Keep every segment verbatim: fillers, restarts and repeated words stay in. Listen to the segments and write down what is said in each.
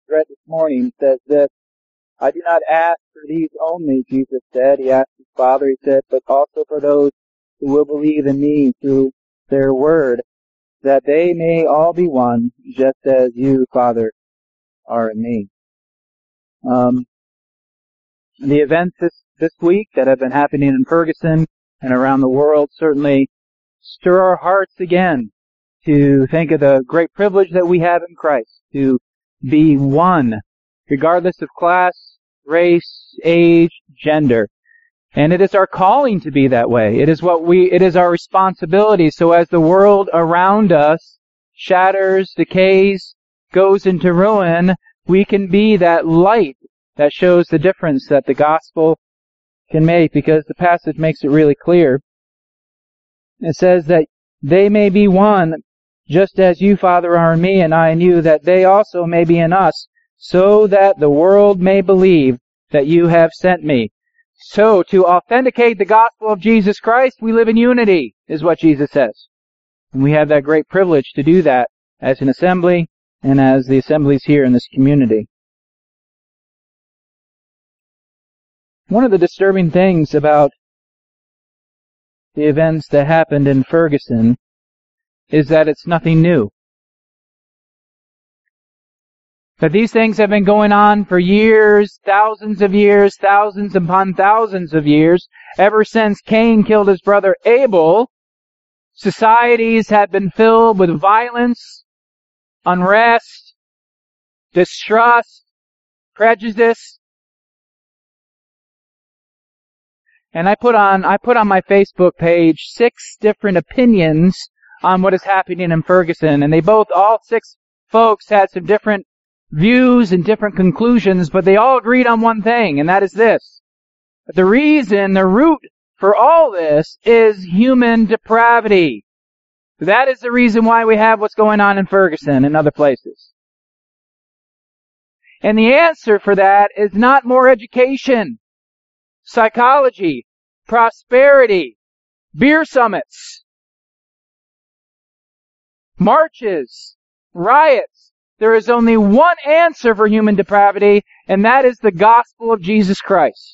read this morning says this, I do not ask for these only, Jesus said. He asked his Father, he said, but also for those who will believe in me through their word, that they may all be one, just as you, Father, are in me. Um, the events this, this week that have been happening in Ferguson and around the world certainly stir our hearts again to think of the great privilege that we have in Christ, to be one, regardless of class, race, age, gender. And it is our calling to be that way. It is what we, it is our responsibility. So as the world around us shatters, decays, goes into ruin, we can be that light that shows the difference that the gospel can make, because the passage makes it really clear. It says that they may be one, just as you, Father, are in me and I in you, that they also may be in us, so that the world may believe that you have sent me. So, to authenticate the gospel of Jesus Christ, we live in unity, is what Jesus says. And we have that great privilege to do that as an assembly and as the assemblies here in this community. One of the disturbing things about the events that happened in Ferguson is that it's nothing new. That these things have been going on for years, thousands of years, thousands upon thousands of years. Ever since Cain killed his brother Abel, societies have been filled with violence, unrest, distrust, prejudice. And I put on, I put on my Facebook page six different opinions on what is happening in Ferguson. And they both, all six folks had some different views and different conclusions, but they all agreed on one thing, and that is this. The reason, the root for all this is human depravity. That is the reason why we have what's going on in Ferguson and other places. And the answer for that is not more education, psychology, prosperity, beer summits, marches, riots. There is only one answer for human depravity, and that is the gospel of Jesus Christ.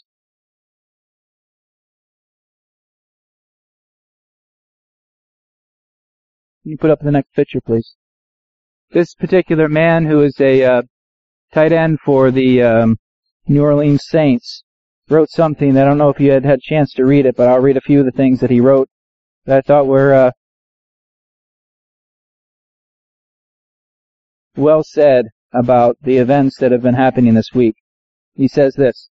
Can you put up the next picture, please? This particular man, who is a uh, tight end for the um, New Orleans Saints, wrote something. I don't know if you had had a chance to read it, but I'll read a few of the things that he wrote that I thought were uh, well said about the events that have been happening this week. He says this.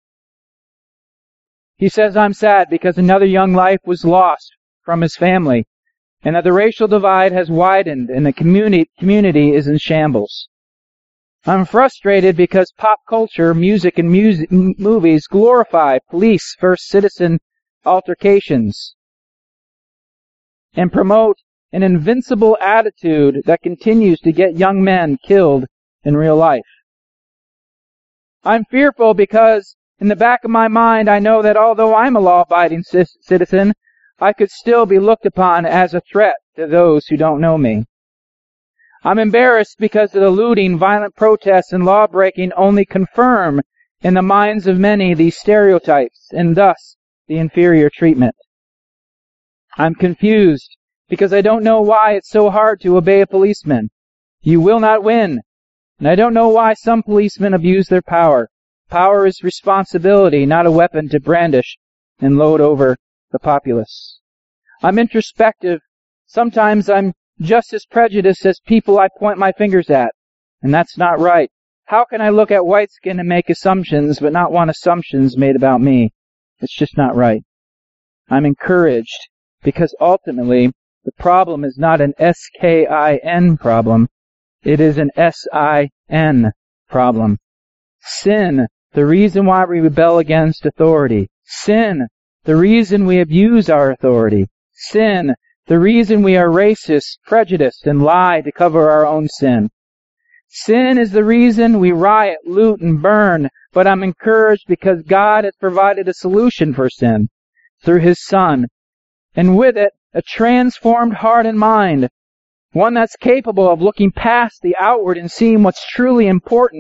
He says, I'm sad because another young life was lost from his family, and that the racial divide has widened and the community, community is in shambles. I'm frustrated because pop culture, music, and music, movies glorify police versus citizen altercations and promote an invincible attitude that continues to get young men killed in real life. I'm fearful because in the back of my mind I know that although I'm a law-abiding citizen, I could still be looked upon as a threat to those who don't know me. I'm embarrassed because the looting, violent protests, and law-breaking only confirm in the minds of many these stereotypes and thus the inferior treatment. I'm confused because I don't know why it's so hard to obey a policeman. You will not win. And I don't know why some policemen abuse their power. Power is responsibility, not a weapon to brandish and load over the populace. I'm introspective. Sometimes I'm just as prejudiced as people I point my fingers at. And that's not right. How can I look at white skin and make assumptions but not want assumptions made about me? It's just not right. I'm encouraged because ultimately the problem is not an S K I N problem. It is an S I N problem. Sin, the reason why we rebel against authority. Sin, the reason we abuse our authority. Sin, the reason we are racist, prejudiced, and lie to cover our own sin. Sin is the reason we riot, loot, and burn, but I'm encouraged because God has provided a solution for sin through His Son, and with it, a transformed heart and mind, one that's capable of looking past the outward and seeing what's truly important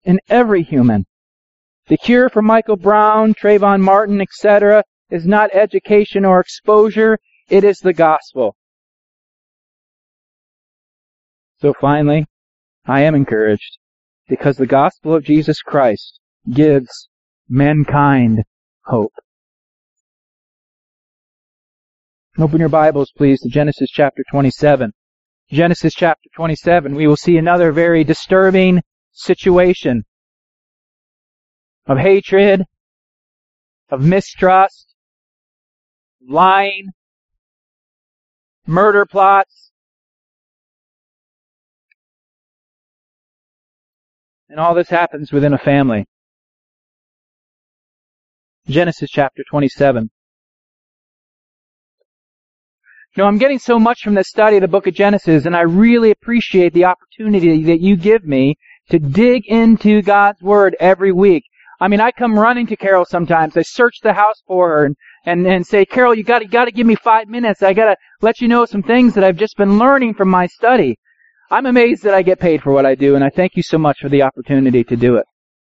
in every human. The cure for Michael Brown, Trayvon Martin, et cetera is not education or exposure. It is the gospel. So finally, I am encouraged because the gospel of Jesus Christ gives mankind hope. Open your Bibles, please, to Genesis chapter twenty-seven. Genesis chapter twenty-seven, we will see another very disturbing situation of hatred, of mistrust, lying, murder plots, and all this happens within a family. Genesis chapter twenty-seven. You know, I'm getting so much from this study of the book of Genesis, and I really appreciate the opportunity that you give me to dig into God's Word every week. I mean, I come running to Carol sometimes. I search the house for her and, and, and say, Carol, you gotta, gotta give me five minutes. I gotta let you know some things that I've just been learning from my study. I'm amazed that I get paid for what I do, and I thank you so much for the opportunity to do it.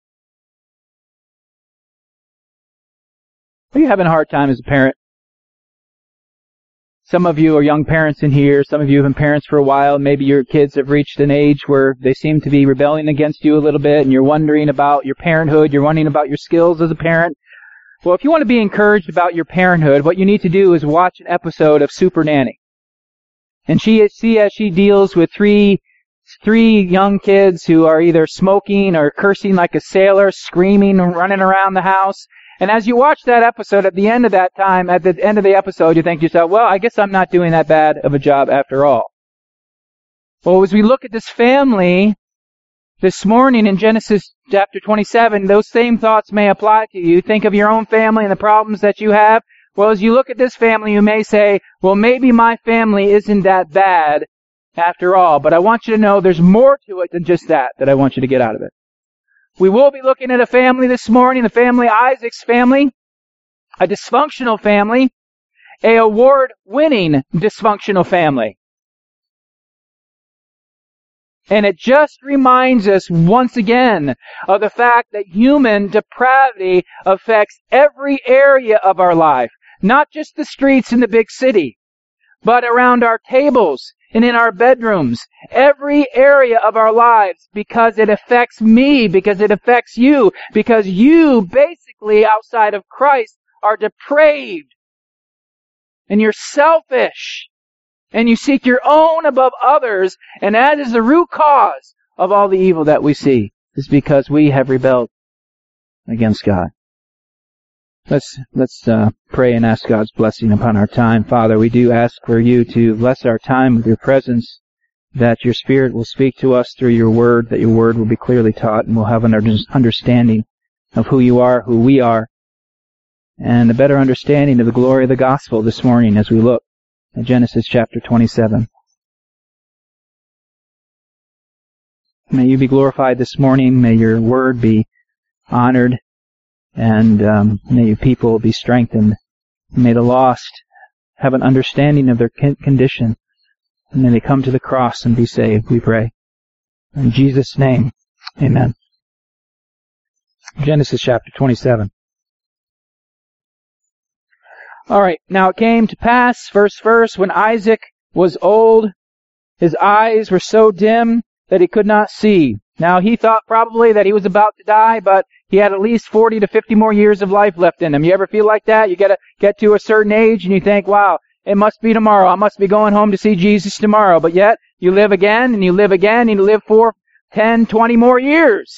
Are you having a hard time as a parent? Some of you are young parents in here. Some of you have been parents for a while. Maybe your kids have reached an age where they seem to be rebelling against you a little bit, and you're wondering about your parenthood. You're wondering about your skills as a parent. Well, if you want to be encouraged about your parenthood, what you need to do is watch an episode of Super Nanny. And she, see as she deals with three, three young kids who are either smoking or cursing like a sailor, screaming and running around the house. And as you watch that episode, at the end of that time, at the end of the episode, you think to yourself, well, I guess I'm not doing that bad of a job after all. Well, as we look at this family this morning in Genesis chapter twenty-seven, those same thoughts may apply to you. Think of your own family and the problems that you have. Well, as you look at this family, you may say, well, maybe my family isn't that bad after all. But I want you to know there's more to it than just that that I want you to get out of it. We will be looking at a family this morning, the family, Isaac's family, a dysfunctional family, a award-winning dysfunctional family. And it just reminds us once again of the fact that human depravity affects every area of our life, not just the streets in the big city, but around our tables and in our bedrooms, every area of our lives, because it affects me, because it affects you, because you, basically, outside of Christ, are depraved, and you're selfish, and you seek your own above others, and that is the root cause of all the evil that we see, is because we have rebelled against God. Let's let's uh, pray and ask God's blessing upon our time. Father, we do ask for you to bless our time with your presence, that your Spirit will speak to us through your word, that your word will be clearly taught, and we'll have an understanding of who you are, who we are, and a better understanding of the glory of the gospel this morning as we look at Genesis chapter twenty-seven. May you be glorified this morning. May your word be honored. And um, may your people be strengthened. May the lost have an understanding of their condition. And may they come to the cross and be saved, we pray. In Jesus' name, amen. Genesis chapter twenty-seven. All right, now it came to pass, verse first, when Isaac was old, his eyes were so dim that he could not see. Now he thought probably that he was about to die, but he had at least forty to fifty more years of life left in him. You ever feel like that? You get to get to a certain age and you think, wow, it must be tomorrow. I must be going home to see Jesus tomorrow. But yet, you live again and you live again and you live for ten, twenty more years.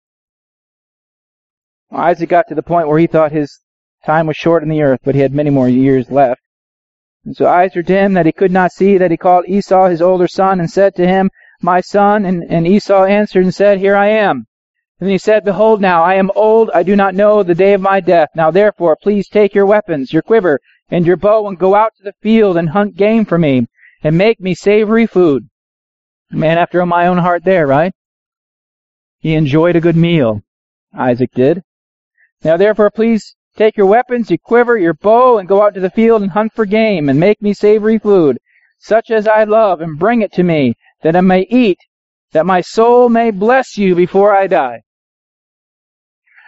Well, Isaac got to the point where he thought his time was short in the earth, but he had many more years left. And so eyes were dim that he could not see, that he called Esau his older son and said to him, my son, and, and Esau answered and said, here I am. And he said, behold now, I am old, I do not know the day of my death. Now therefore, please take your weapons, your quiver, and your bow, and go out to the field and hunt game for me, and make me savory food. A man after my own heart there, right? He enjoyed a good meal, Isaac did. Now therefore, please take your weapons, your quiver, your bow, and go out to the field and hunt for game, and make me savory food, such as I love, and bring it to me, that I may eat, that my soul may bless you before I die.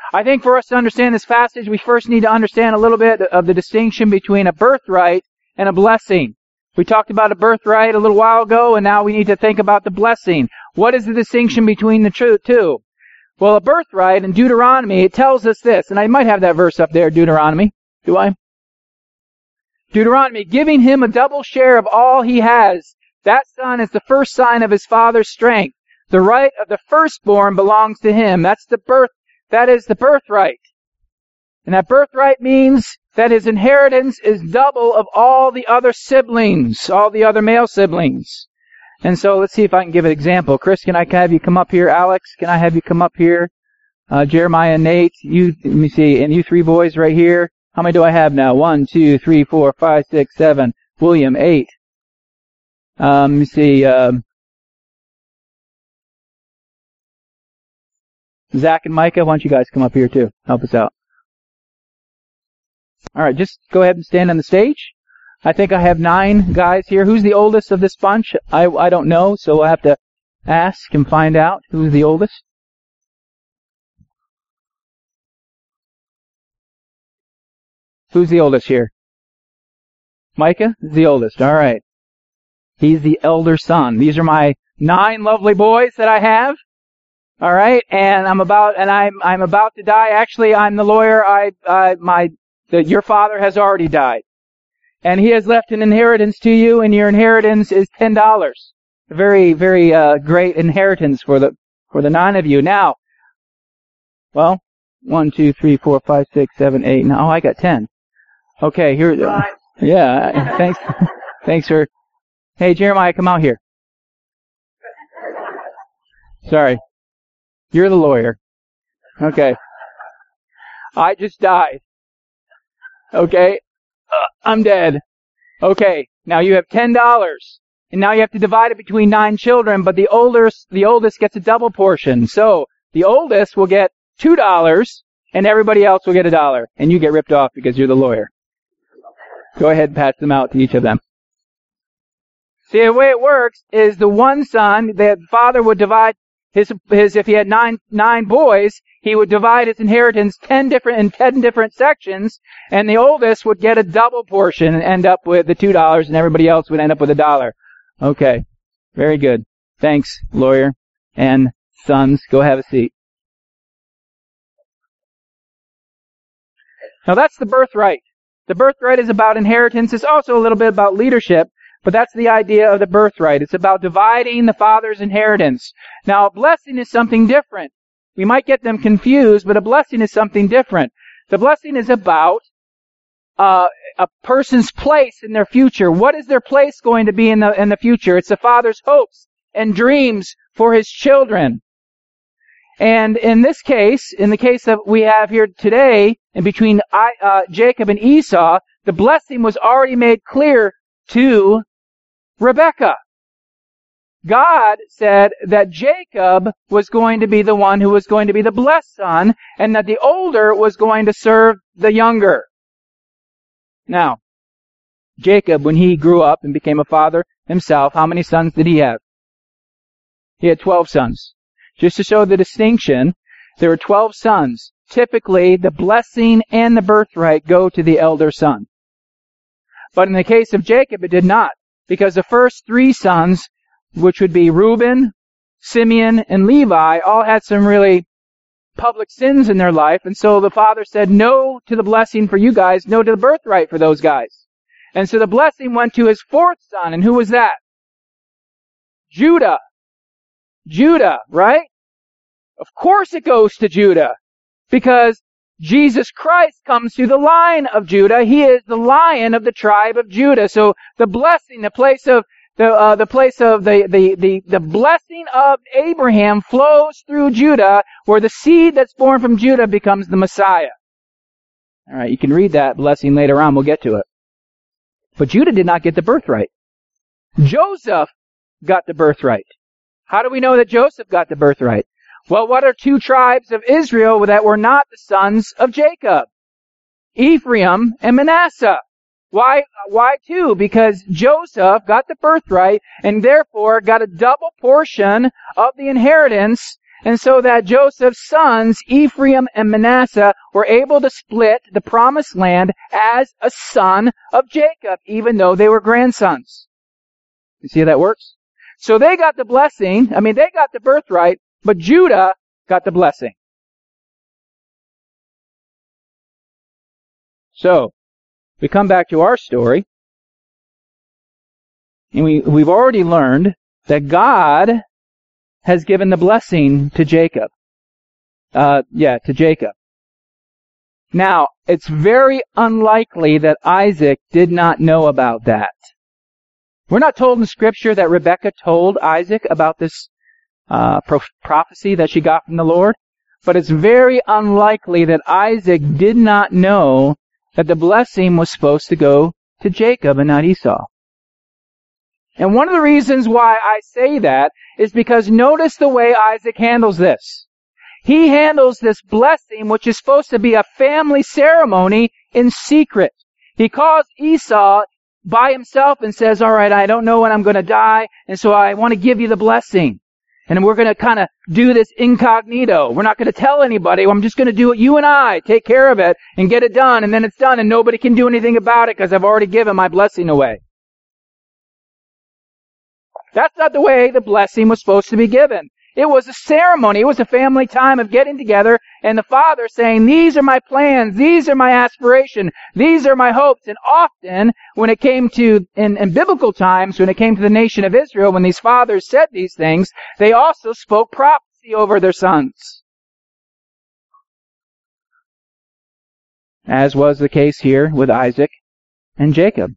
I think for us to understand this passage, we first need to understand a little bit of the distinction between a birthright and a blessing. We talked about a birthright a little while ago, and now we need to think about the blessing. What is the distinction between the two? Well, a birthright in Deuteronomy, it tells us this, and I might have that verse up there, Deuteronomy. Do I? Deuteronomy, giving him a double share of all he has. That son is the first sign of his father's strength. The right of the firstborn belongs to him. That's the birth, that is the birthright. And that birthright means that his inheritance is double of all the other siblings, all the other male siblings. And so let's see if I can give an example. Chris, can I have you come up here? Alex, can I have you come up here? Uh, Jeremiah, Nate, you, let me see, and you three boys right here. How many do I have now? One, two, three, four, five, six, seven. William, eight. Um, let me see, um, Zach and Micah, why don't you guys come up here too? Help us out. Alright, just go ahead and stand on the stage. I think I have nine guys here. Who's the oldest of this bunch? I, I don't know, so I'll have to ask and find out who's the oldest. Who's the oldest here? Micah is the oldest. Alright. He's the elder son. These are my nine lovely boys that I have. Alright, and I'm about, and I'm, I'm about to die. Actually, I'm the lawyer. I, I, my, the, your father has already died. And he has left an inheritance to you, and your inheritance is ten dollars. A very, very, uh, great inheritance for the, for the nine of you. Now, well, one, two, three, four, five, six, seven, eight. Now, oh, I got ten. Okay, here, uh, yeah, thanks, thanks for, hey, Jeremiah, come out here. Sorry. You're the lawyer. Okay. I just died. Okay. Uh, I'm dead. Okay. Now you have ten dollars. And now you have to divide it between nine children, but the oldest, the oldest gets a double portion. So, the oldest will get two dollars, and everybody else will get a dollar. And you get ripped off because you're the lawyer. Go ahead and pass them out to each of them. See, the way it works is the one son, the father would divide His, his, if he had nine, nine boys, he would divide his inheritance ten different, in ten different sections, and the oldest would get a double portion and end up with the two dollars, and everybody else would end up with a dollar. Okay. Very good. Thanks, lawyer and sons. Go have a seat. Now that's the birthright. The birthright is about inheritance. It's also a little bit about leadership. But that's the idea of the birthright. It's about dividing the father's inheritance. Now, a blessing is something different. We might get them confused, but a blessing is something different. The blessing is about uh, a person's place in their future. What is their place going to be in the in the future? It's the father's hopes and dreams for his children. And in this case, in the case that we have here today, in between I, uh, Jacob and Esau, the blessing was already made clear to Rebekah. God said that Jacob was going to be the one who was going to be the blessed son, and that the older was going to serve the younger. Now, Jacob, when he grew up and became a father himself, how many sons did he have? He had twelve sons. Just to show the distinction, there were twelve sons. Typically, the blessing and the birthright go to the elder son. But in the case of Jacob, it did not. Because the first three sons, which would be Reuben, Simeon, and Levi, all had some really public sins in their life. And so the father said no to the blessing for you guys, no to the birthright for those guys. And so the blessing went to his fourth son. And who was that? Judah. Judah, right? Of course it goes to Judah. Because Jesus Christ comes through the line of Judah. He is the Lion of the tribe of Judah. So the blessing, the place of the uh, the place of the, the the the blessing of Abraham flows through Judah, where the seed that's born from Judah becomes the Messiah. All right, you can read that blessing later on. We'll get to it. But Judah did not get the birthright. Joseph got the birthright. How do we know that Joseph got the birthright? Well, what are two tribes of Israel that were not the sons of Jacob? Ephraim and Manasseh. Why, why two? Because Joseph got the birthright and therefore got a double portion of the inheritance, And so that Joseph's sons, Ephraim and Manasseh, were able to split the promised land as a son of Jacob, even though they were grandsons. You see how that works? So they got the blessing, I mean, they got the birthright, but Judah got the blessing. So, we come back to our story, and we, we've already learned that God has given the blessing to Jacob. Uh, yeah, to Jacob. Now, it's very unlikely that Isaac did not know about that. We're not told in Scripture that Rebekah told Isaac about this uh, pro- prophecy that she got from the Lord, but it's very unlikely that Isaac did not know that the blessing was supposed to go to Jacob and not Esau. And one of the reasons why I say that is because notice the way Isaac handles this. He handles this blessing, which is supposed to be a family ceremony, in secret. He calls Esau by himself and says, all right, I don't know when I'm going to die, and so I want to give you the blessing. And we're going to kind of do this incognito. We're not going to tell anybody. I'm just going to do it, you and I, take care of it, and get it done, and then it's done, and nobody can do anything about it because I've already given my blessing away. That's not the way the blessing was supposed to be given. It was a ceremony. It was a family time of getting together and the father saying, these are my plans, these are my aspirations, these are my hopes. And often, when it came to, in, in biblical times, when it came to the nation of Israel, when these fathers said these things, they also spoke prophecy over their sons. As was the case here with Isaac and Jacob.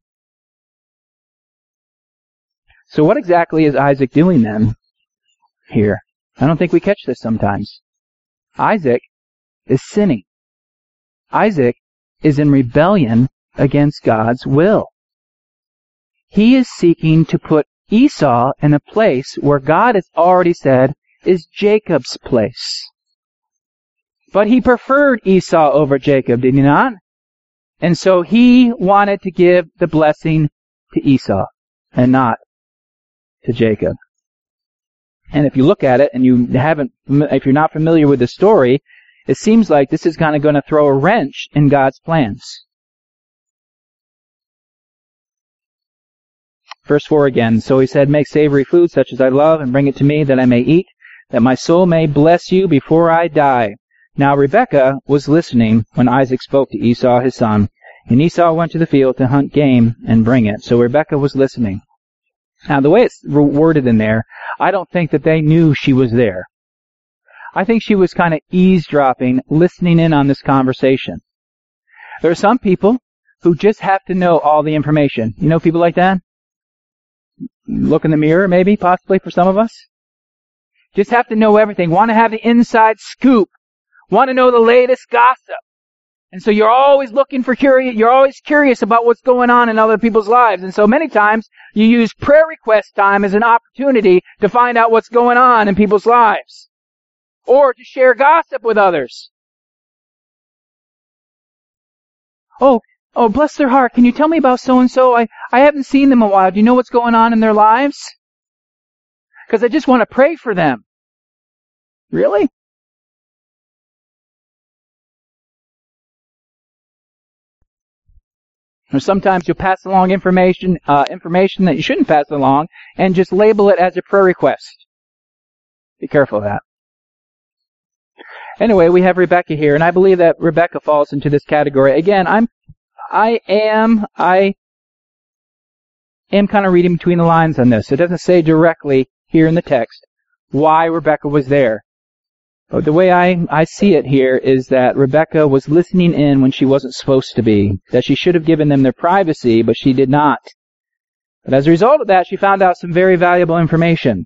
So what exactly is Isaac doing then here? I don't think we catch this sometimes. Isaac is sinning. Isaac is in rebellion against God's will. He is seeking to put Esau in a place where God has already said is Jacob's place. But he preferred Esau over Jacob, did he not? And so he wanted to give the blessing to Esau and not to Jacob. And if you look at it and you haven't, if you're not familiar with the story, it seems like this is kind of going to throw a wrench in God's plans. Verse four again. So he said, make savory food such as I love and bring it to me that I may eat, that my soul may bless you before I die. Now Rebekah was listening when Isaac spoke to Esau his son, and Esau went to the field to hunt game and bring it. So Rebekah was listening. Now, the way it's worded in there, I don't think that they knew she was there. I think she was kind of eavesdropping, listening in on this conversation. There are some people who just have to know all the information. You know people like that? Look in the mirror, maybe, possibly, for some of us. Just have to know everything. Want to have the inside scoop. Want to know the latest gossip. And so you're always looking for curious, you're always curious about what's going on in other people's lives. And so many times you use prayer request time as an opportunity to find out what's going on in people's lives. Or to share gossip with others. Oh, oh, bless their heart. Can you tell me about so-and-so? I, I haven't seen them in a while. Do you know what's going on in their lives? Because I just want to pray for them. Really? Or sometimes you'll pass along information, uh, information that you shouldn't pass along, and just label it as a prayer request. Be careful of that. Anyway, we have Rebekah here, and I believe that Rebekah falls into this category. Again, I'm, I am, I am kind of reading between the lines on this. It doesn't say directly here in the text why Rebekah was there. But the way I, I see it here is that Rebekah was listening in when she wasn't supposed to be. That she should have given them their privacy, but she did not. But as a result of that, she found out some very valuable information.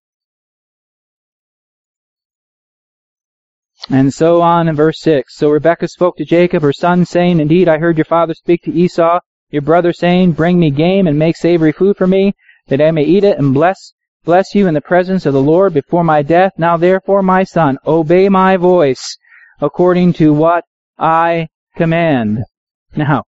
And so on in verse six. So Rebekah spoke to Jacob, her son, saying, indeed, I heard your father speak to Esau, your brother, saying, bring me game and make savory food for me, that I may eat it and bless Bless you in the presence of the Lord before my death. Now therefore, my son, obey my voice according to what I command. Now,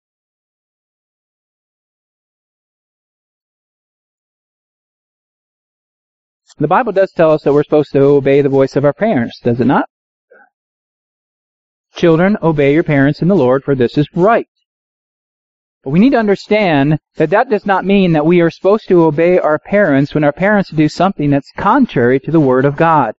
The Bible does tell us that we're supposed to obey the voice of our parents, does it not? Children, obey your parents in the Lord, for this is right. But we need to understand that that does not mean that we are supposed to obey our parents when our parents do something that's contrary to the Word of God.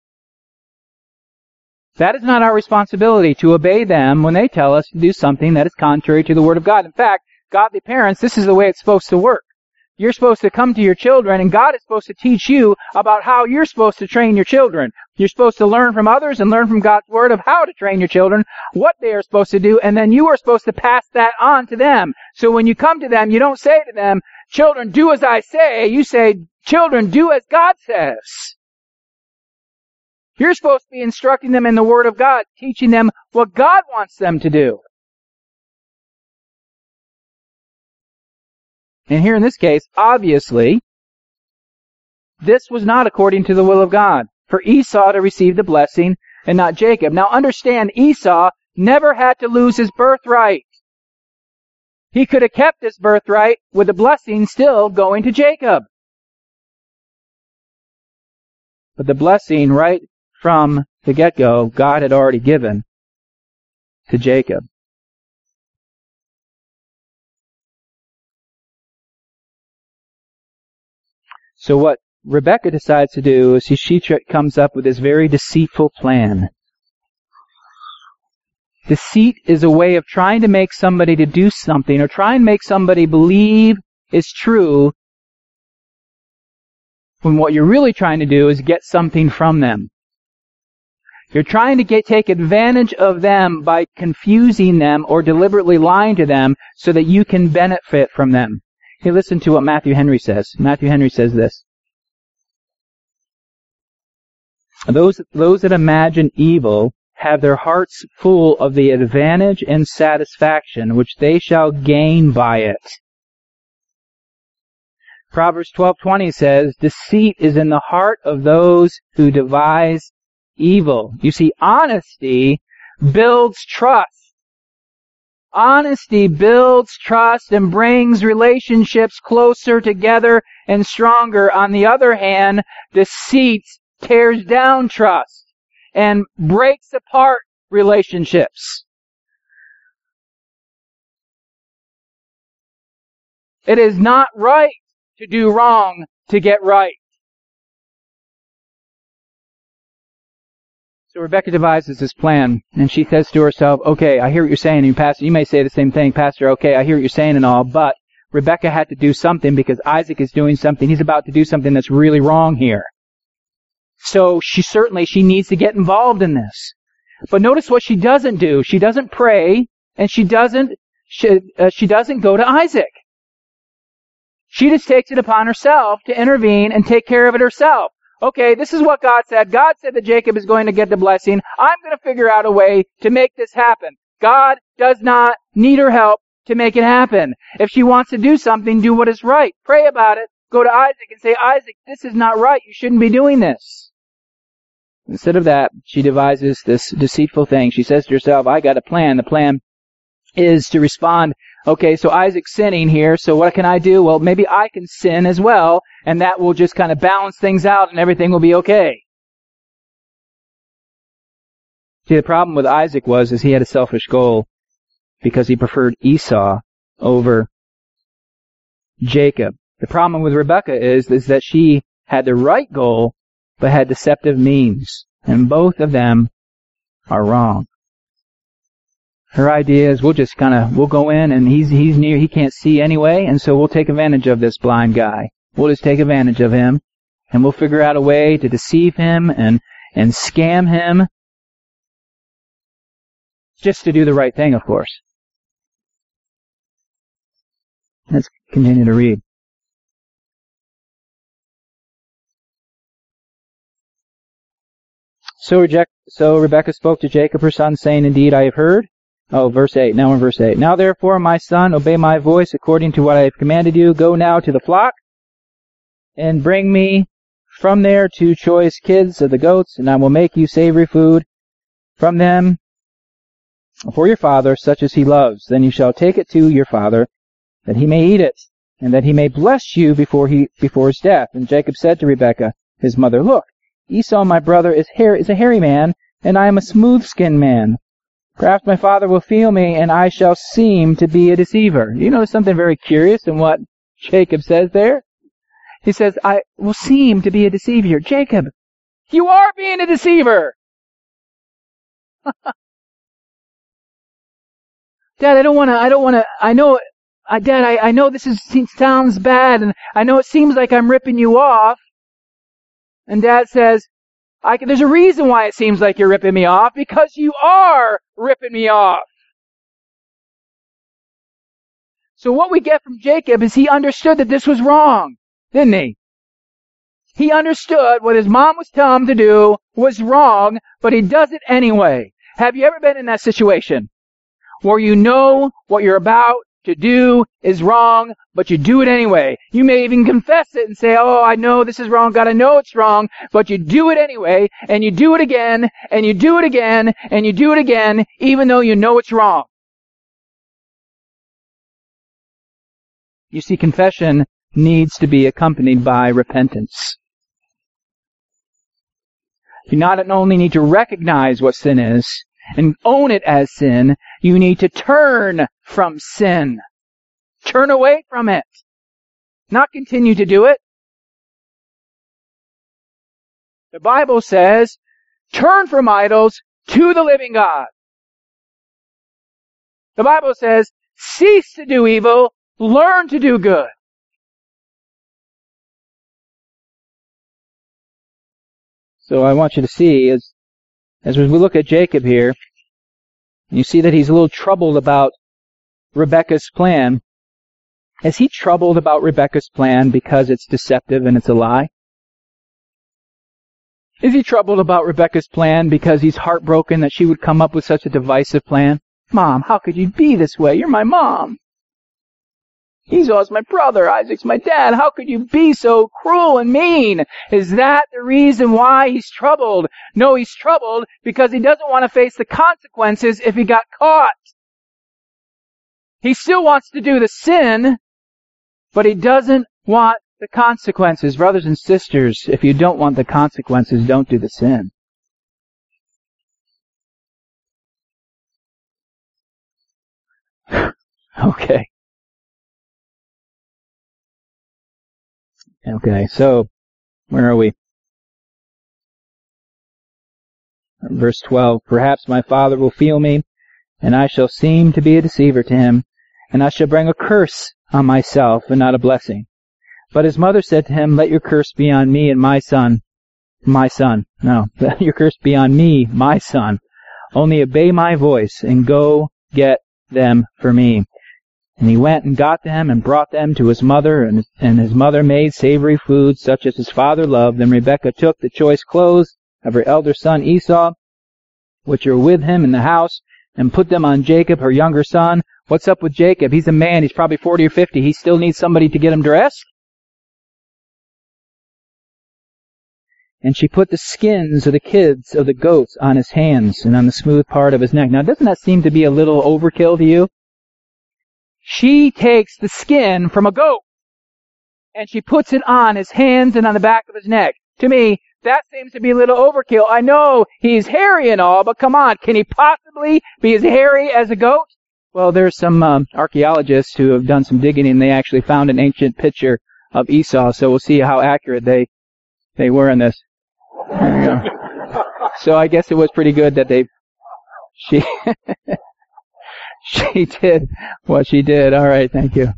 That is not our responsibility to obey them when they tell us to do something that is contrary to the Word of God. In fact, godly parents, this is the way it's supposed to work. You're supposed to come to your children, and God is supposed to teach you about how you're supposed to train your children. You're supposed to learn from others and learn from God's Word of how to train your children, what they are supposed to do, and then you are supposed to pass that on to them. So when you come to them, you don't say to them, children, do as I say. You say, children, do as God says. You're supposed to be instructing them in the Word of God, teaching them what God wants them to do. And here in this case, obviously, this was not according to the will of God, for Esau to receive the blessing and not Jacob. Now understand, Esau never had to lose his birthright. He could have kept his birthright with the blessing still going to Jacob. But the blessing right from the get-go, God had already given to Jacob. So what Rebekah decides to do is she comes up with this very deceitful plan. Deceit is a way of trying to make somebody to do something or try and make somebody believe is true when what you're really trying to do is get something from them. You're trying to get, take advantage of them by confusing them or deliberately lying to them so that you can benefit from them. Hey, listen to what Matthew Henry says. Matthew Henry says this. Those, those that imagine evil have their hearts full of the advantage and satisfaction which they shall gain by it. Proverbs twelve twenty says, deceit is in the heart of those who devise evil. You see, honesty builds trust. Honesty builds trust and brings relationships closer together and stronger. On the other hand, deceit tears down trust and breaks apart relationships. It is not right to do wrong to get right. So Rebekah devises this plan, and she says to herself, okay, I hear what you're saying, and you, Pastor, you may say the same thing, Pastor, okay, I hear what you're saying and all, but Rebekah had to do something because Isaac is doing something. He's about to do something that's really wrong here. So she certainly, she needs to get involved in this. But notice what she doesn't do. She doesn't pray, and she doesn't, she, uh, she doesn't go to Isaac. She just takes it upon herself to intervene and take care of it herself. Okay, this is what God said. God said that Jacob is going to get the blessing. I'm going to figure out a way to make this happen. God does not need her help to make it happen. If she wants to do something, do what is right. Pray about it. Go to Isaac and say, Isaac, this is not right. You shouldn't be doing this. Instead of that, she devises this deceitful thing. She says to herself, I got a plan. The plan is to respond, okay, so Isaac's sinning here, so what can I do? Well, maybe I can sin as well, and that will just kind of balance things out and everything will be okay. See, the problem with Isaac was is he had a selfish goal because he preferred Esau over Jacob. The problem with Rebekah is, is that she had the right goal but had deceptive means, and both of them are wrong. Her idea is we'll just kind of, we'll go in and he's, he's near, he can't see anyway, and so we'll take advantage of this blind guy. We'll just take advantage of him, and we'll figure out a way to deceive him and, and scam him, just to do the right thing, of course. Let's continue to read. So, reject, so Rebekah spoke to Jacob her son, saying, Indeed, I have heard. Oh, verse eight. Now in verse eight. Now therefore, my son, obey my voice according to what I have commanded you. Go now to the flock, and bring me from there two choice kids of the goats, and I will make you savory food from them for your father, such as he loves. Then you shall take it to your father, that he may eat it, and that he may bless you before he before his death. And Jacob said to Rebekah, his mother, "Look, Esau my brother is, hair, is a hairy man, and I am a smooth-skinned man. Perhaps my father will feel me, and I shall seem to be a deceiver." You notice something very curious in what Jacob says there? He says, "I will seem to be a deceiver." Jacob, you are being a deceiver! Dad, I don't want to, I don't want to, I know, I, Dad, I, I know this is, sounds bad, and I know it seems like I'm ripping you off. And Dad says, I can, there's a reason why it seems like you're ripping me off, because you are ripping me off. So what we get from Jacob is he understood that this was wrong, didn't he? He understood what his mom was telling him to do was wrong, but he does it anyway. Have you ever been in that situation where you know what you're about to do is wrong, but you do it anyway? You may even confess it and say, "Oh, I know this is wrong. God, I know it's wrong," but you do it anyway, and you do it again, and you do it again, and you do it again, even though you know it's wrong. You see, confession needs to be accompanied by repentance. You not only need to recognize what sin is and own it as sin, you need to turn from sin. Turn away from it. Not continue to do it. The Bible says, turn from idols to the living God. The Bible says, cease to do evil, learn to do good. So I want you to see, as, as we look at Jacob here, you see that he's a little troubled about Rebekah's plan. Is he troubled about Rebekah's plan because it's deceptive and it's a lie? Is he troubled about Rebekah's plan because he's heartbroken that she would come up with such a divisive plan? Mom, how could you be this way? You're my mom. Esau's my brother. Isaac's my dad. How could you be so cruel and mean? Is that the reason why he's troubled? No, he's troubled because he doesn't want to face the consequences if he got caught. He still wants to do the sin, but he doesn't want the consequences. Brothers and sisters, if you don't want the consequences, don't do the sin. Okay. Okay, so, where are we? Verse twelve, "Perhaps my father will feel me, and I shall seem to be a deceiver to him, and I shall bring a curse on myself and not a blessing." But his mother said to him, "Let your curse be on me and my son." My son. No, let your curse be on me, my son. Only obey my voice and go get them for me. And he went and got them and brought them to his mother, and, and his mother made savory food such as his father loved. Then Rebekah took the choice clothes of her elder son Esau, which were with him in the house, and put them on Jacob, her younger son. What's up with Jacob? He's a man. He's probably forty or fifty. He still needs somebody to get him dressed. And she put the skins of the kids of the goats on his hands and on the smooth part of his neck. Now, doesn't that seem to be a little overkill to you? She takes the skin from a goat and she puts it on his hands and on the back of his neck. To me, that seems to be a little overkill. I know he's hairy and all, but come on, can he possibly be as hairy as a goat? Well, there's some um, archaeologists who have done some digging and they actually found an ancient picture of Esau, so we'll see how accurate they they were in this. There you go. So I guess it was pretty good that they she she did what she did. All right, thank you.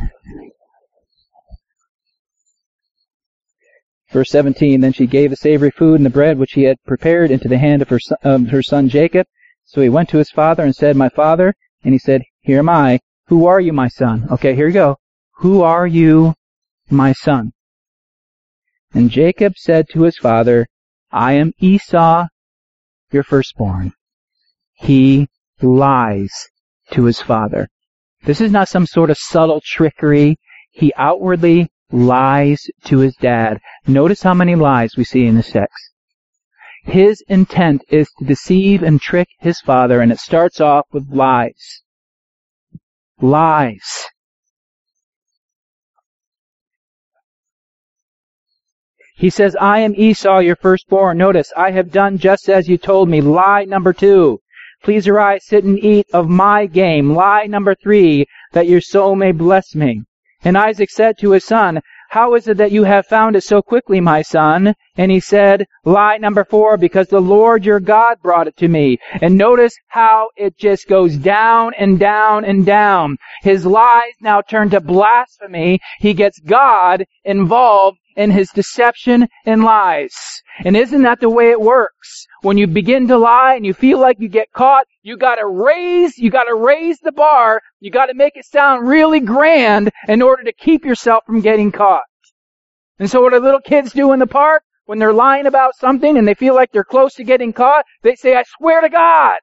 Verse seventeen, "Then she gave the savory food and the bread which he had prepared into the hand of her son, of her son Jacob. So he went to his father and said, 'My father.' And he said, 'Here am I. Who are you, my son?'" Okay, here you go. "Who are you, my son?" And Jacob said to his father, "I am Esau, your firstborn." He lies to his father. This is not some sort of subtle trickery. He outwardly lies to his dad. Notice how many lies we see in this text. His intent is to deceive and trick his father, and it starts off with lies. Lies. He says, I am Esau, your firstborn. Notice, I have done just as you told me. Lie number two. Please arise, sit and eat of my game. Lie number three, that your soul may bless me. And Isaac said to his son, how is it that you have found it so quickly, my son? And he said, lie number four, because the Lord your God brought it to me. And notice how it just goes down and down and down. His lies now turn to blasphemy. He gets God involved in his deception and lies. And isn't that the way it works? When you begin to lie and you feel like you get caught, you gotta raise, you gotta raise the bar, you gotta make it sound really grand in order to keep yourself from getting caught. And so what do little kids do in the park? When they're lying about something and they feel like they're close to getting caught, they say, I swear to God.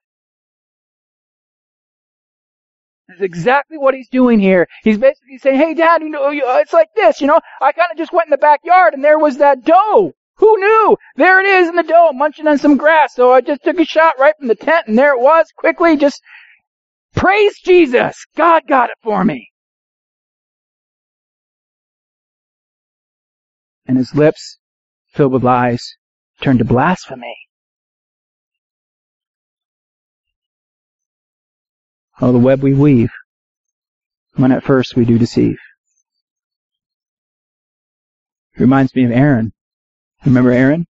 That's exactly what he's doing here. He's basically saying, hey, Dad, you know, it's like this, you know, I kind of just went in the backyard and there was that doe. Who knew? There it is in the doe, munching on some grass. So I just took a shot right from the tent and there it was. Quickly, just praise Jesus. God got it for me. And his lips, filled with lies, turned to blasphemy. Oh, the web we weave when at first we do deceive. It reminds me of Aaron. Remember Aaron?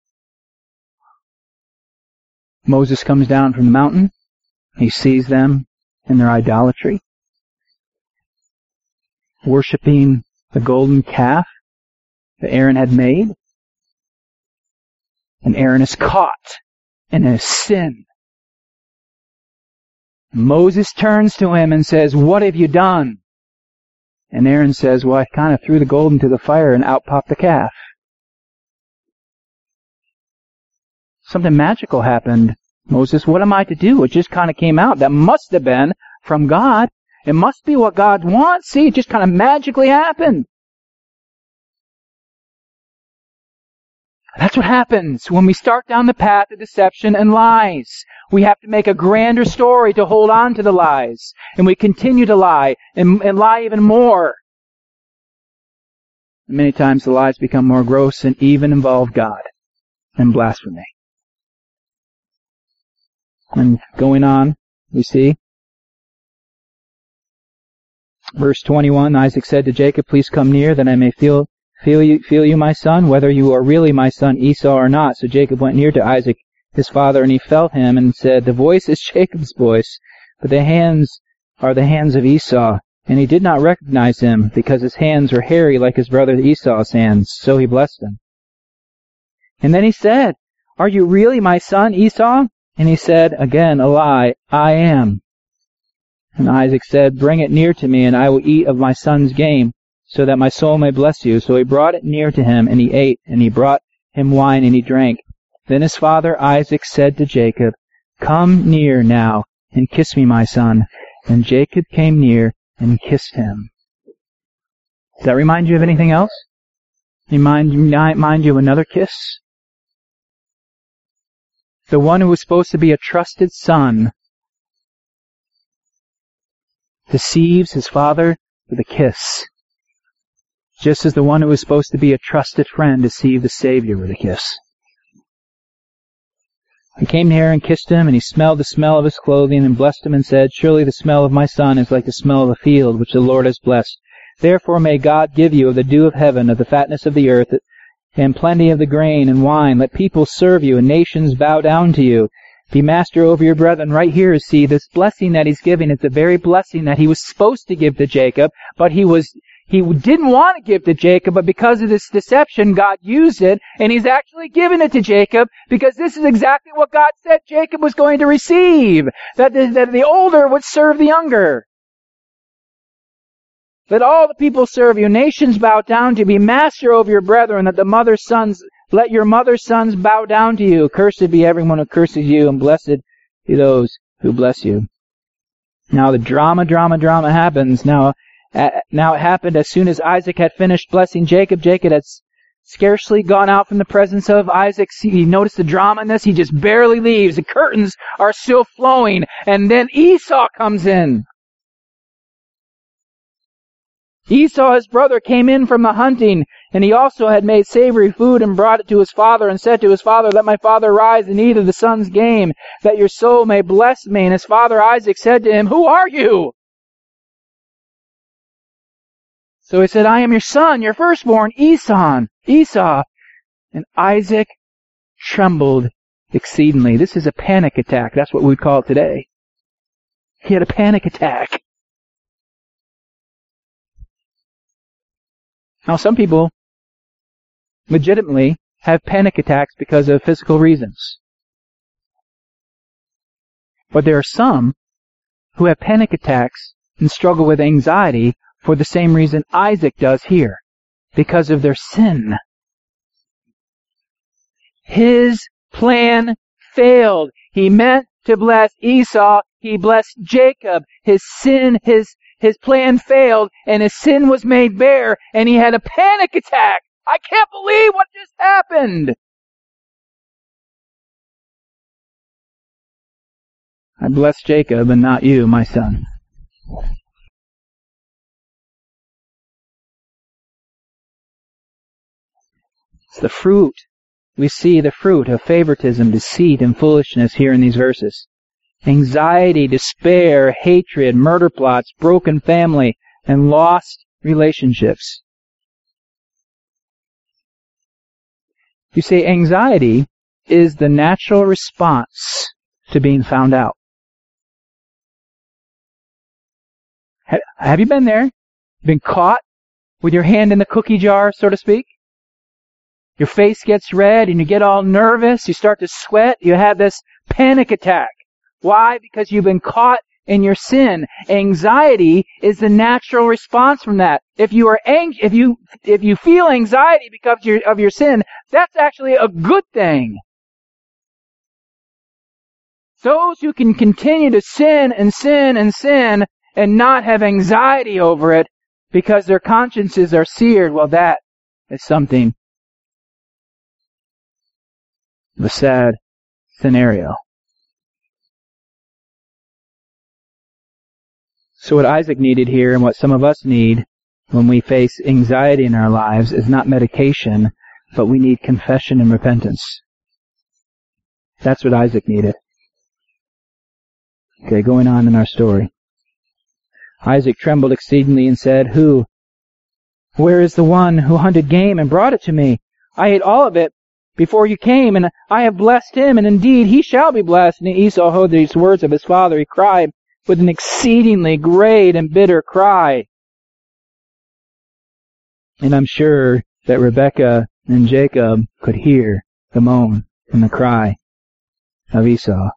Moses comes down from the mountain. He sees them in their idolatry, worshiping the golden calf that Aaron had made. And Aaron is caught in his sin. Moses turns to him and says, what have you done? And Aaron says, well, I kind of threw the gold into the fire and out popped the calf. Something magical happened. Moses, what am I to do? It just kind of came out. That must have been from God. It must be what God wants. See, it just kind of magically happened. That's what happens when we start down the path of deception and lies. We have to make a grander story to hold on to the lies. And we continue to lie and, and lie even more. And many times the lies become more gross and even involve God and blasphemy. And going on, we see, verse twenty-one, Isaac said to Jacob, please come near that I may feel Feel you, feel you, my son, whether you are really my son Esau or not. So Jacob went near to Isaac, his father, and he felt him and said, the voice is Jacob's voice, but the hands are the hands of Esau. And he did not recognize him, because his hands were hairy like his brother Esau's hands. So he blessed him. And then he said, are you really my son Esau? And he said, again, a lie, I am. And Isaac said, bring it near to me, and I will eat of my son's game, so that my soul may bless you. So he brought it near to him, and he ate, and he brought him wine, and he drank. Then his father Isaac said to Jacob, come near now, and kiss me, my son. And Jacob came near and kissed him. Does that remind you of anything else? Remind, remind you of another kiss? The one who was supposed to be a trusted son deceives his father with a kiss. Just as the one who was supposed to be a trusted friend deceived the Savior with a kiss. He came near and kissed him, and he smelled the smell of his clothing, and blessed him, and said, surely the smell of my son is like the smell of a field, which the Lord has blessed. Therefore may God give you of the dew of heaven, of the fatness of the earth, and plenty of the grain and wine. Let people serve you, and nations bow down to you. Be master over your brethren. Right here, see, this blessing that he's giving is the very blessing that he was supposed to give to Jacob, but he was He didn't want to give to Jacob, but because of this deception, God used it, and he's actually given it to Jacob, because this is exactly what God said Jacob was going to receive, that the, that the older would serve the younger. Let all the people serve you, nations bow down to you, be master over your brethren, that the mother's sons, let your mother's sons bow down to you. Cursed be everyone who curses you, and blessed be those who bless you. Now the drama, drama, drama happens. Now, Uh, now it happened as soon as Isaac had finished blessing Jacob. Jacob had scarcely gone out from the presence of Isaac. See, you notice the drama in this? He just barely leaves. The curtains are still flowing. And then Esau comes in. Esau, his brother, came in from the hunting, and he also had made savory food and brought it to his father, and said to his father, let my father rise and eat of the son's game, that your soul may bless me. And his father Isaac said to him, who are you? So he said, I am your son, your firstborn, Esau. Esau. And Isaac trembled exceedingly. This is a panic attack. That's what we'd call it today. He had a panic attack. Now, some people legitimately have panic attacks because of physical reasons. But there are some who have panic attacks and struggle with anxiety for the same reason Isaac does here, because of their sin. His plan failed. He meant to bless Esau. He blessed Jacob. His sin, his His plan failed, and his sin was made bare, and he had a panic attack. I can't believe what just happened. I bless Jacob and not you, my son. It's the fruit. We see the fruit of favoritism, deceit, and foolishness here in these verses. Anxiety, despair, hatred, murder plots, broken family, and lost relationships. You see, anxiety is the natural response to being found out. Have you been there? Been caught with your hand in the cookie jar, so to speak? Your face gets red and you get all nervous. You start to sweat. You have this panic attack. Why? Because you've been caught in your sin. Anxiety is the natural response from that. If you are ang- if you if you feel anxiety because of your, of your sin, that's actually a good thing. Those who can continue to sin and sin and sin and not have anxiety over it because their consciences are seared, well, that is something of a sad scenario. So what Isaac needed here, and what some of us need when we face anxiety in our lives, is not medication, but we need confession and repentance. That's what Isaac needed. Okay, going on in our story. Isaac trembled exceedingly and said, Who? Where is the one who hunted game and brought it to me? I ate all of it before you came, and I have blessed him, and indeed he shall be blessed. And Esau heard these words of his father. He cried with an exceedingly great and bitter cry. And I'm sure that Rebekah and Jacob could hear the moan and the cry of Esau.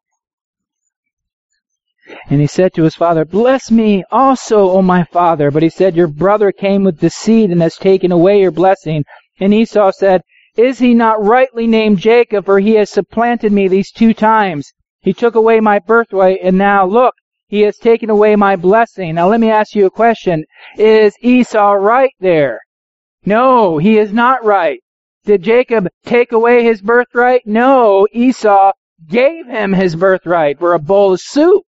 And he said to his father, Bless me also, O my father. But he said, Your brother came with deceit and has taken away your blessing. And Esau said, Is he not rightly named Jacob? For he has supplanted me these two times. He took away my birthright, and now look, he has taken away my blessing. Now let me ask you a question. Is Esau right there? No, he is not right. Did Jacob take away his birthright? No, Esau gave him his birthright for a bowl of soup.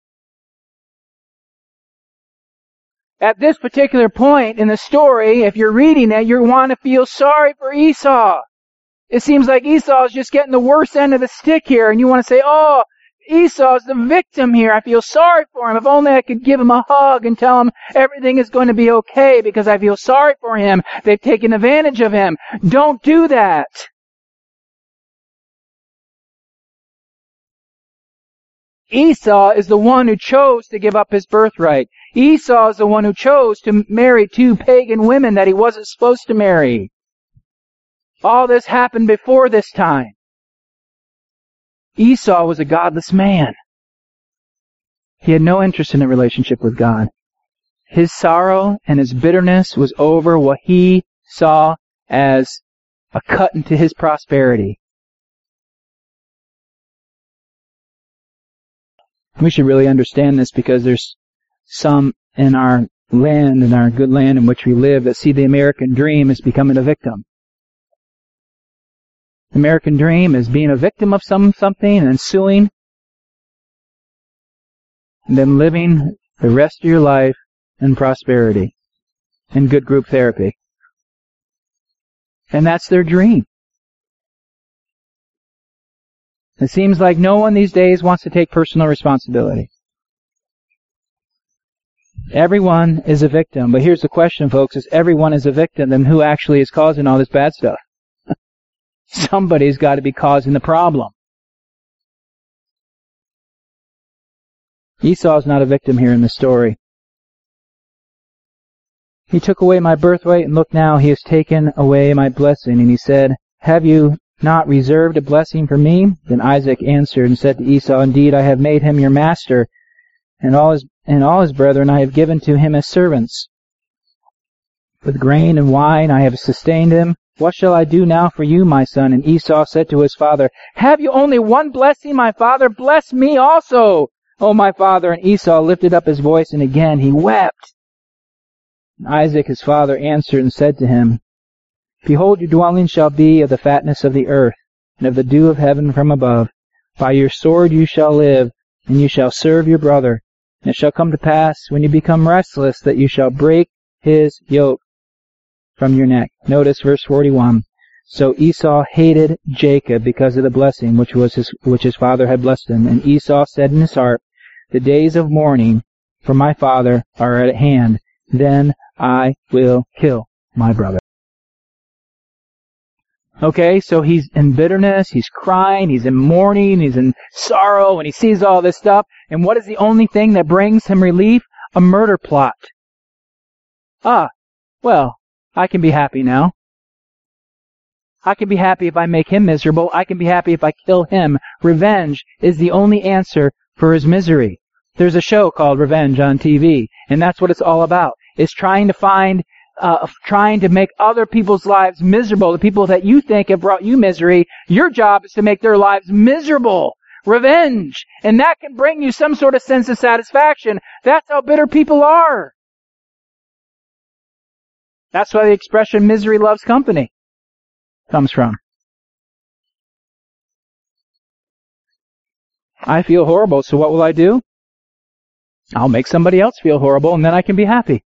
At this particular point in the story, if you're reading it, you want to feel sorry for Esau. It seems like Esau is just getting the worst end of the stick here, and you want to say, oh, Esau's the victim here. I feel sorry for him. If only I could give him a hug and tell him everything is going to be okay because I feel sorry for him. They've taken advantage of him. Don't do that. Esau is the one who chose to give up his birthright. Esau is the one who chose to marry two pagan women that he wasn't supposed to marry. All this happened before this time. Esau was a godless man. He had no interest in a relationship with God. His sorrow and his bitterness was over what he saw as a cut into his prosperity. We should really understand this because there's some in our land, in our good land in which we live, that see the American dream as becoming a victim. The American dream is being a victim of some something and suing, and then living the rest of your life in prosperity. and good group therapy. And that's their dream. It seems like no one these days wants to take personal responsibility. Everyone is a victim. But here's the question, folks, is everyone is a victim, then who actually is causing all this bad stuff? Somebody's got to be causing the problem. Esau's not a victim here in the story. He took away my birthright, and look now, he has taken away my blessing. And he said, have you not reserved a blessing for me? Then Isaac answered and said to Esau, indeed, I have made him your master, and all his and all his brethren I have given to him as servants. With grain and wine I have sustained him. What shall I do now for you, my son? And Esau said to his father, have you only one blessing, my father? Bless me also, O my father. And Esau lifted up his voice, and again he wept. And Isaac his father answered and said to him, behold, your dwelling shall be of the fatness of the earth, and of the dew of heaven from above. By your sword you shall live, and you shall serve your brother. And it shall come to pass, when you become restless, that you shall break his yoke from your neck. Notice verse forty-one. So Esau hated Jacob because of the blessing which was his, which his father had blessed him. And Esau said in his heart, the days of mourning for my father are at hand. Then I will kill my brother. Okay, so he's in bitterness, he's crying, he's in mourning, he's in sorrow, and he sees all this stuff. And what is the only thing that brings him relief? A murder plot. Ah, well, I can be happy now. I can be happy if I make him miserable. I can be happy if I kill him. Revenge is the only answer for his misery. There's a show called Revenge on T V, and that's what it's all about. It's trying to find Uh, trying to make other people's lives miserable, the people that you think have brought you misery. Your job is to make their lives miserable. Revenge. And that can bring you some sort of sense of satisfaction. That's how bitter people are. That's why the expression misery loves company comes from. I feel horrible, so what will I do? I'll make somebody else feel horrible, and then I can be happy.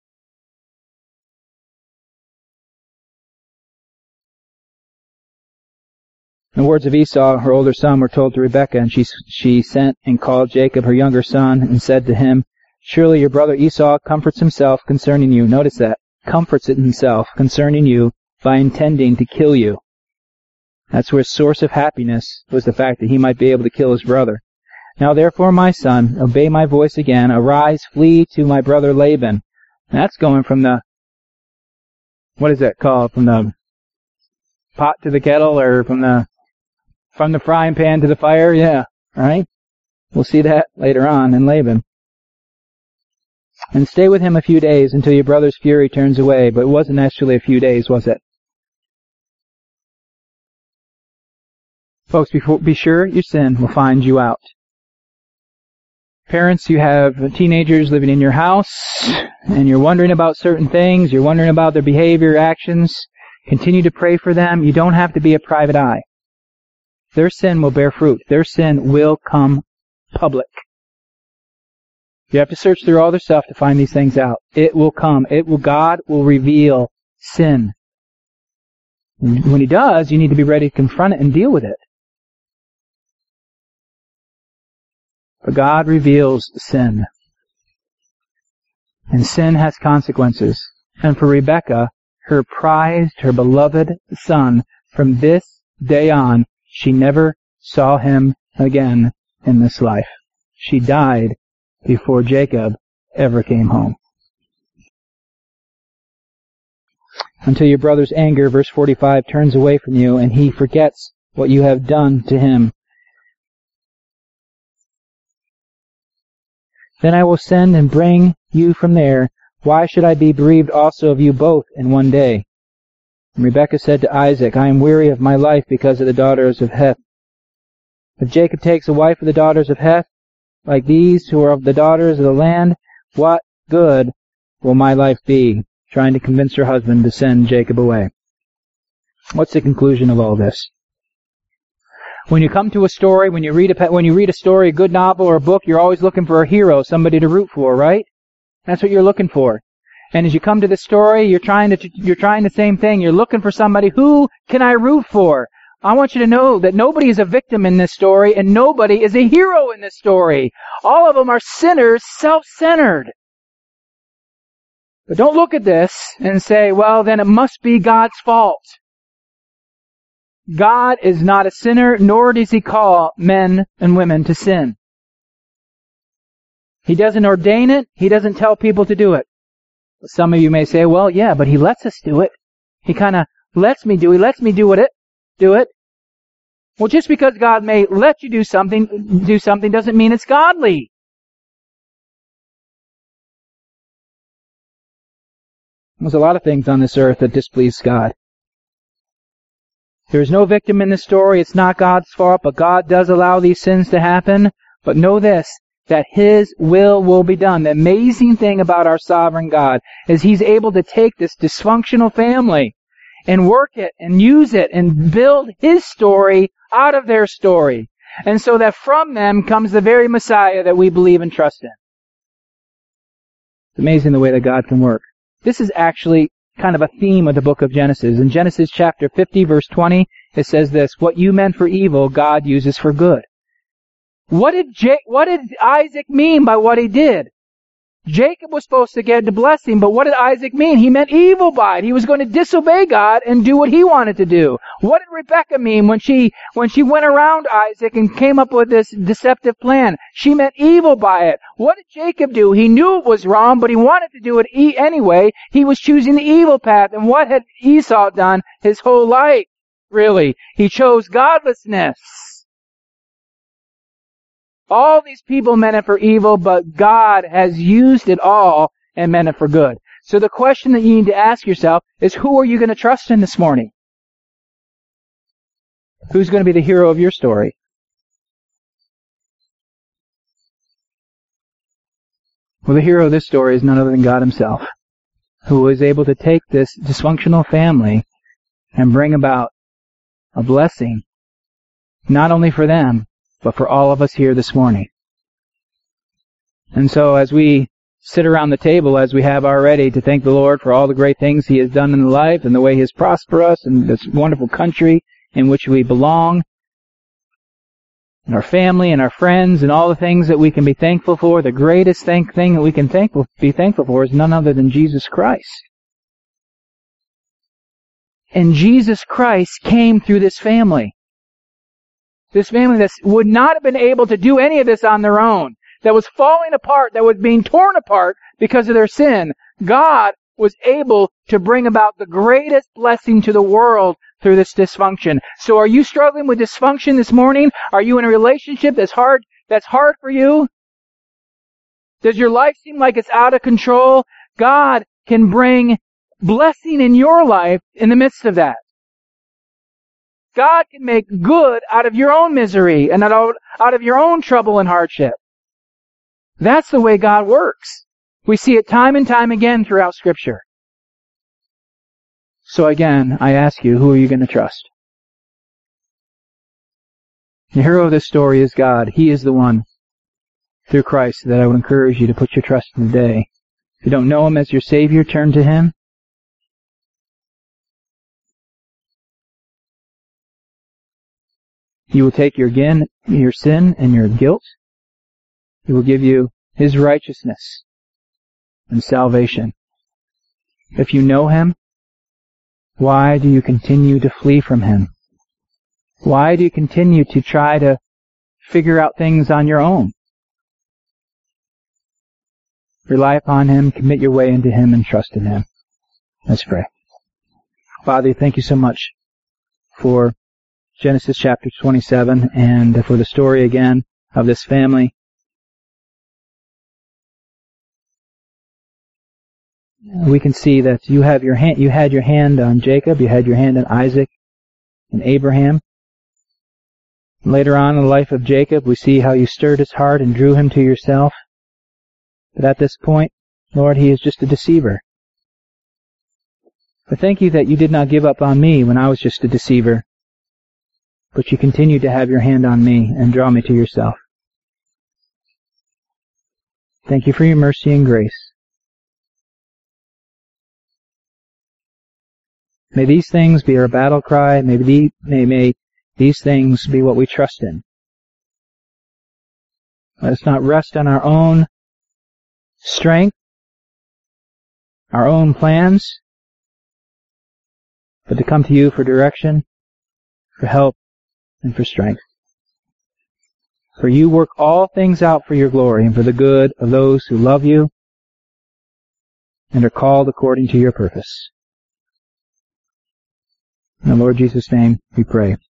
In the words of Esau, her older son, were told to Rebekah, and she she sent and called Jacob, her younger son, and said to him, surely your brother Esau comforts himself concerning you. Notice that. Comforts himself concerning you by intending to kill you. That's where his source of happiness was, the fact that he might be able to kill his brother. Now therefore, my son, obey my voice again. Arise, flee to my brother Laban. And that's going from the, what is that called? From the pot to the kettle, or from the From the frying pan to the fire? Yeah, right? We'll see that later on in Laban. And stay with him a few days until your brother's fury turns away. But it wasn't actually a few days, was it? Folks, be, be sure your sin will find you out. Parents, you have teenagers living in your house, and you're wondering about certain things. You're wondering about their behavior, actions. Continue to pray for them. You don't have to be a private eye. Their sin will bear fruit. Their sin will come public. You have to search through all their stuff to find these things out. It will come. It will. God will reveal sin. And when He does, you need to be ready to confront it and deal with it. But God reveals sin. And sin has consequences. And for Rebekah, her prized, her beloved son, from this day on, she never saw him again in this life. She died before Jacob ever came home. Until your brother's anger, verse forty-five, turns away from you, and he forgets what you have done to him. Then I will send and bring you from there. Why should I be bereaved also of you both in one day? And Rebekah said to Isaac, I am weary of my life because of the daughters of Heth. If Jacob takes a wife of the daughters of Heth, like these who are of the daughters of the land, what good will my life be? Trying to convince her husband to send Jacob away. What's the conclusion of all this? When you come to a story, when you read a, when you read a story, a good novel or a book, you're always looking for a hero, somebody to root for, right? That's what you're looking for. And as you come to the story, you're trying to, you're trying the same thing. You're looking for somebody. Who can I root for? I want you to know that nobody is a victim in this story, and nobody is a hero in this story. All of them are sinners, self-centered. But don't look at this and say, well, then it must be God's fault. God is not a sinner, nor does He call men and women to sin. He doesn't ordain it. He doesn't tell people to do it. Some of you may say, well, yeah, but He lets us do it. He kind of lets me do it. He lets me do it. Do it. Well, just because God may let you do something, do something doesn't mean it's godly. There's a lot of things on this earth that displease God. There is no victim in this story. It's not God's fault, but God does allow these sins to happen. But know this, that His will will be done. The amazing thing about our sovereign God is He's able to take this dysfunctional family and work it and use it and build His story out of their story. And so that from them comes the very Messiah that we believe and trust in. It's amazing the way that God can work. This is actually kind of a theme of the book of Genesis. In Genesis chapter fifty, verse twenty, it says this, what you meant for evil, God uses for good. What did J- what did Isaac mean by what he did? Jacob was supposed to get the blessing, but what did Isaac mean? He meant evil by it. He was going to disobey God and do what he wanted to do. What did Rebekah mean when she when she went around Isaac and came up with this deceptive plan? She meant evil by it. What did Jacob do? He knew it was wrong, but he wanted to do it e- anyway. He was choosing the evil path. And what had Esau done his whole life? Really, he chose godlessness. All these people meant it for evil, but God has used it all and meant it for good. So the question that you need to ask yourself is, who are you going to trust in this morning? Who's going to be the hero of your story? Well, the hero of this story is none other than God Himself, who was able to take this dysfunctional family and bring about a blessing, not only for them, but for all of us here this morning. And so as we sit around the table, as we have already, to thank the Lord for all the great things He has done in life and the way He has prospered us and this wonderful country in which we belong, and our family and our friends and all the things that we can be thankful for, the greatest thank thing that we can thankful, be thankful for is none other than Jesus Christ. And Jesus Christ came through this family. This family that would not have been able to do any of this on their own, that was falling apart, that was being torn apart because of their sin. God was able to bring about the greatest blessing to the world through this dysfunction. So are you struggling with dysfunction this morning? Are you in a relationship that's hard, that's hard for you? Does your life seem like it's out of control? God can bring blessing in your life in the midst of that. God can make good out of your own misery and out, out of your own trouble and hardship. That's the way God works. We see it time and time again throughout Scripture. So again, I ask you, who are you going to trust? The hero of this story is God. He is the one, through Christ, that I would encourage you to put your trust in today. If you don't know Him as your Savior, turn to Him. He will take your, again, your sin and your guilt. He will give you His righteousness and salvation. If you know Him, why do you continue to flee from Him? Why do you continue to try to figure out things on your own? Rely upon Him, commit your way into Him, and trust in Him. Let's pray. Father, thank you so much for Genesis chapter twenty-seven, and for the story again of this family. We can see that you have your hand, you had your hand on Jacob, you had your hand on Isaac and Abraham. Later on in the life of Jacob, we see how you stirred his heart and drew him to yourself. But at this point, Lord, he is just a deceiver. But thank you that you did not give up on me when I was just a deceiver, but you continued to have your hand on me and draw me to yourself. Thank you for your mercy and grace. May these things be our battle cry. May, the, may, may these things be what we trust in. Let us not rest on our own strength, our own plans, but to come to you for direction, for help, and for strength. For you work all things out for your glory and for the good of those who love you and are called according to your purpose. In the Lord Jesus' name we pray.